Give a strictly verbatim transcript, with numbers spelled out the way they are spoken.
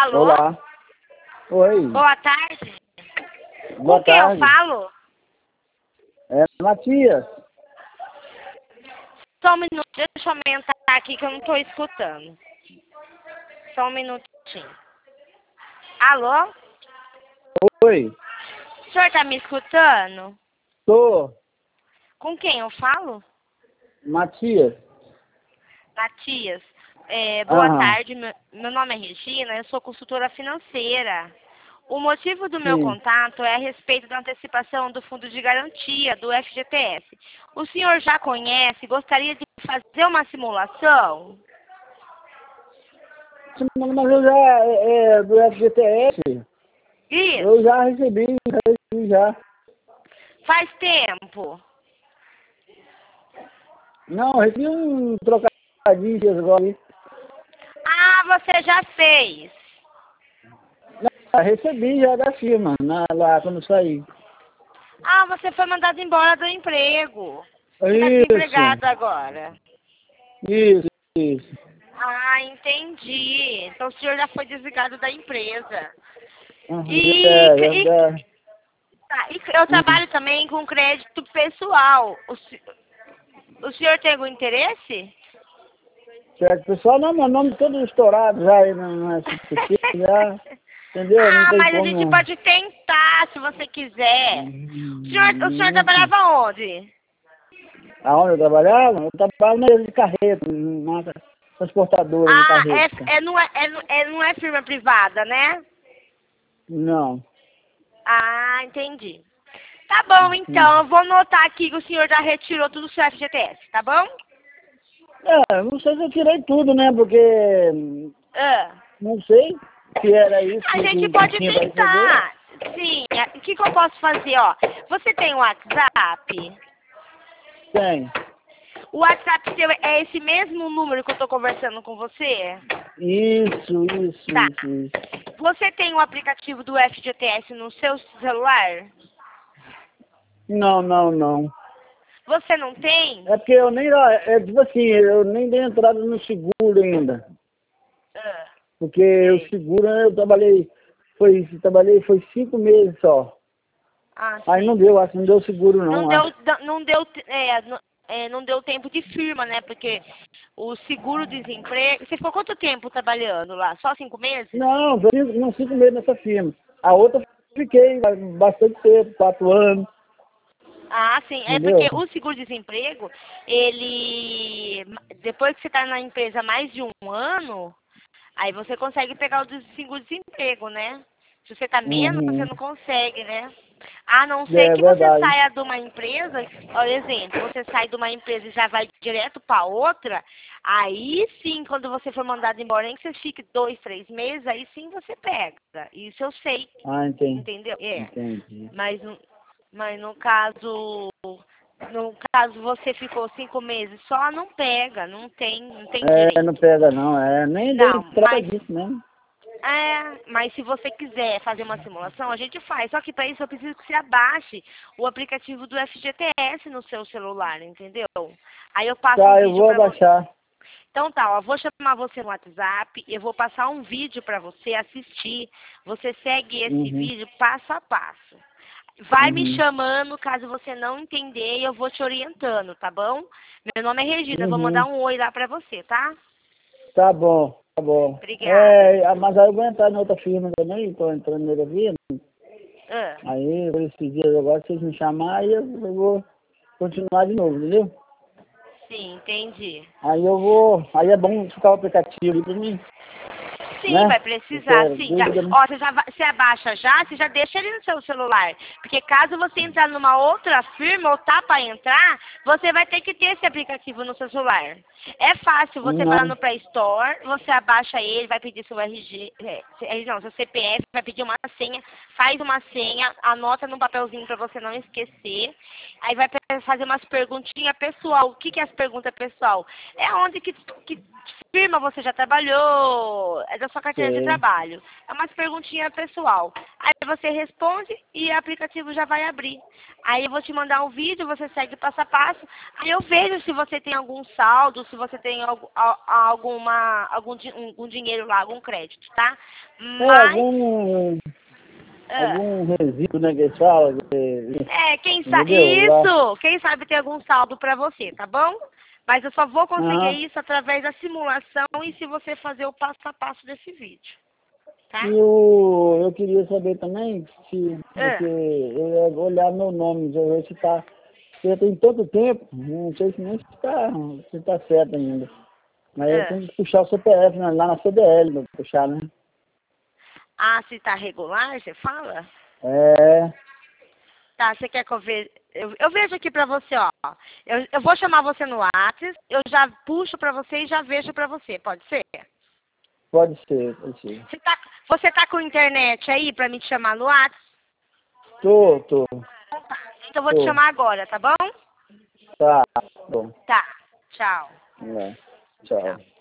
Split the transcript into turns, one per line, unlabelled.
Alô?
Olá. Oi.
Boa tarde.
Boa
Com quem eu
tarde.
falo?
É Matias.
Só um minuto, deixa eu aumentar aqui que eu não estou escutando. Só um minutinho. Alô?
Oi.
O senhor está me escutando?
Tô.
Com quem eu falo?
Matias.
Matias. É, boa
Aham.
tarde, meu, meu nome é Regina, eu sou consultora financeira. O motivo do meu
Sim.
contato é a respeito da antecipação do Fundo de Garantia do F G T S. O senhor já conhece, gostaria de fazer uma simulação?
Mas eu já, é, é, do F G T S, eu
Isso.
já recebi, já recebi já.
Faz tempo.
Não, eu recebi um trocadilho agora.
Ah, você já fez.
Não, eu recebi já da firma, na, lá quando eu saí.
Ah, você foi mandado embora do emprego. Você está
Isso,
desempregado agora.
isso, isso.
Ah, entendi. Então o senhor já foi desligado da empresa.
Aham,
E,
é,
e,
é,
tá, e eu
é.
trabalho também com crédito pessoal. O, se- o senhor tem algum interesse?
Certo, pessoal, não, meu nome todo estourado já aí no, no S P C, já, entendeu? Não
Ah,
tem
mas a gente
como.
pode tentar, se você quiser. O senhor, o senhor
Hum,
trabalhava onde?
Aonde eu trabalhava? Eu trabalhava na empresa de carreta, na transportadora de
Ah,
carreta.
é, é, não, é, é, não é não é firma privada, né?
Não.
Ah, entendi. Tá bom,
Hum.
então. Eu vou notar aqui que o senhor já retirou tudo do seu F G T S, tá bom?
É, não sei se eu tirei tudo, né? Porque hum,
Ah.
não sei se era isso
A
que,
gente
que, que
pode
tinha para receber.
tentar. Sim. O que, que eu posso fazer, ó? Você tem um WhatsApp?
Tem.
O WhatsApp seu é esse mesmo número que eu tô conversando com você?
Isso, isso,
Tá.
isso, isso.
Você tem o aplicativo do F G T S no seu celular?
Não, não, não.
Você não tem?
É porque eu nem, é tipo assim, eu nem dei entrada no seguro ainda.
Ah,
Porque o
sei.
seguro eu trabalhei, foi, trabalhei foi cinco meses só.
Ah,
Aí não
sim.
deu, acho que não deu seguro
Não
não,
deu,
acho.
não deu, é, não, é, não deu tempo de firma, né? Porque o seguro-desemprego... Você ficou quanto tempo trabalhando lá? Só cinco meses?
Não, foi cinco- não cinco meses nessa firma. A outra eu fiquei bastante tempo, quatro anos,
Ah, sim. É porque
entendeu?
o seguro-desemprego, ele... Depois que você está na empresa há mais de um ano, aí você consegue pegar o des- seguro-desemprego, né? Se você está menos, você
Uhum.
não consegue, né? A não ser
É
que você
verdade.
saia de uma empresa, por exemplo, você sai de uma empresa e já vai direto para outra, aí sim, quando você for mandado embora, nem que você fique dois, três meses, aí sim você pega. Isso eu sei,
Ah, entendi.
entendeu? É.
Entendi.
Mas, no- mas no caso, no caso você ficou cinco meses só, não pega, não tem, não tem
É, não
direito.
pega não, é, nem dei
Não,
trata
mas
disso mesmo.
é, mas se você quiser fazer uma simulação, a gente faz. Só que para isso eu preciso que você abaixe o aplicativo do F G T S no seu celular, entendeu? Aí eu passo um
Tá, eu
vídeo
vou
para você.
abaixar.
Então tá, ó, eu vou chamar você no WhatsApp, eu vou passar um vídeo para você assistir. Você segue esse
Uhum.
vídeo passo a passo. Vai me
Uhum.
chamando caso você não entender e eu vou te orientando, tá bom? Meu nome é Regina, eu vou mandar
Uhum.
um oi lá pra você, tá?
Tá bom, tá bom.
Obrigada.
É, mas aí eu vou entrar em outra firma também, tô entrando em outra firma.
Ah,
Aí, por esses dias agora, se vocês me chamarem, eu, eu vou continuar de novo, entendeu?
sim, entendi.
Aí eu vou, aí é bom ficar o aplicativo ali pra mim,
Sim, vai
né?
precisar,
Qualquer
sim. Já,
dúvida, né?
ó, você, já, va- você abaixa já, você já deixa ele no seu celular. Porque caso você entrar numa outra firma ou tá para entrar, você vai ter que ter esse aplicativo no seu celular. É fácil, você vai lá
Não.
no Play Store, você abaixa ele, vai pedir seu R G, é, se- não, seu C P F, vai pedir uma senha, faz uma senha, anota num papelzinho para você não esquecer. Aí vai fazer umas perguntinhas pessoal. O que que é as perguntas pessoal? É onde que, que firma você já trabalhou, é da sua carteira de
Sei.
trabalho. É umas perguntinhas pessoal. Aí você responde e o aplicativo já vai abrir. Aí eu vou te mandar um vídeo, você segue passo a passo. Aí eu vejo se você tem algum saldo, se você tem algum, alguma, algum, di- algum dinheiro lá, algum crédito, tá?
É
Mas...
algum,
ah,
algum resíduo, né, que eles falam, que,
É, quem sabe.
entendeu? Lá.
Isso! Quem sabe tem algum saldo pra você, tá bom? Mas eu só vou
Aham.
conseguir isso através da simulação e se você fazer o passo a passo desse vídeo,
E
tá?
o, eu queria saber também se, porque
Ah,
eu ia olhar meu nome, já ver se tá, porque já tem tanto tempo, não sei se nem se tá, se tá certo ainda. Mas eu
ah.
tenho que puxar o C P F né, lá na C D L, pra puxar, né?
Ah, se tá regular, você fala?
É,
Tá, você quer que eu veja? Eu, eu vejo aqui pra você, ó. Eu, eu vou chamar você no WhatsApp, eu já puxo pra você e já vejo pra você, pode ser?
pode ser, pode ser.
Você tá, você tá com internet aí pra me chamar no WhatsApp?
Tô, tô,
Então eu vou te
tô.
chamar agora, tá bom?
Tá, bom.
Tá, tchau.
É,
Tchau.
tchau.